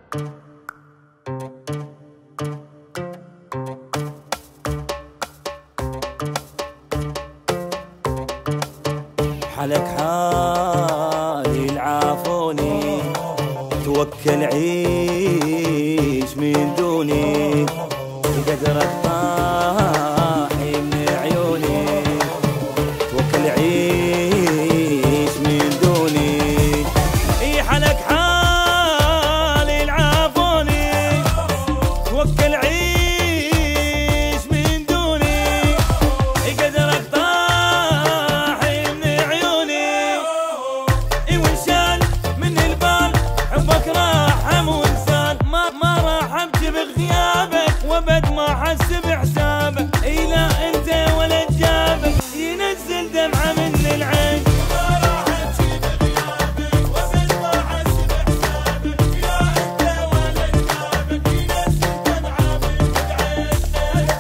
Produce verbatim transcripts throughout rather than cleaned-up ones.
حلك حالي العافوني، توكل عيش من دوني، قدرك طاحي من عيوني، توكل عيش من دوني. اي حلك حالي العافوني، توكل عيش من دوني، قدرك طاحي من عيوني. اي وانشال من البال حبك راح وانسال، ما ما راح ابكي بغيابك وابد ما حس بحسابك. اي لا انت ولا جابك ينزل دمعه من العين، ما راح ابكي بغيابك وابد ما حس بحسابك. يا انت ولا جابك ينزل دمعه من العين.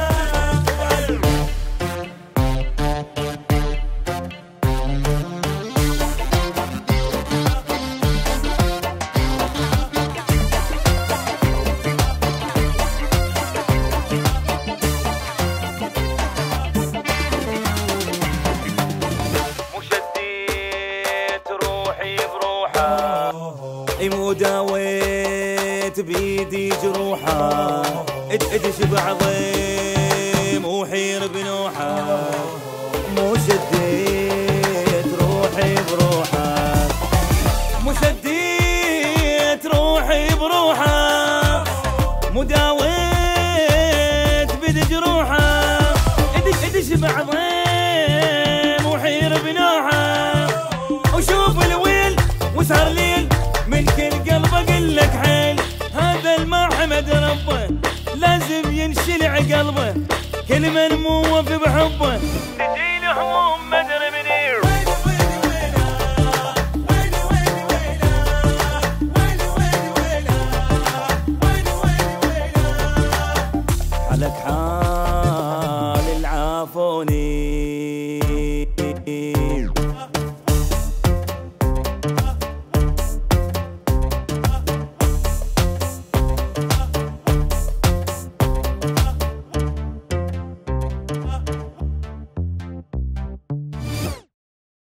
اي مو داويت بيدي جروحه، ادش بعظيم وحير بنوحه، مو شديت روحي بروحه، مو شديت روحي بروحه، مو داويت بيدي جروحه، ادش ادش بعظيم وحير بنوحه. وشوف الويل وسهر ليل من كل قلب اقول لك حيل، هذا الما حمد ربه لازم ينشلع قلبه، كل من مو وفي بحبه تجيله هموم.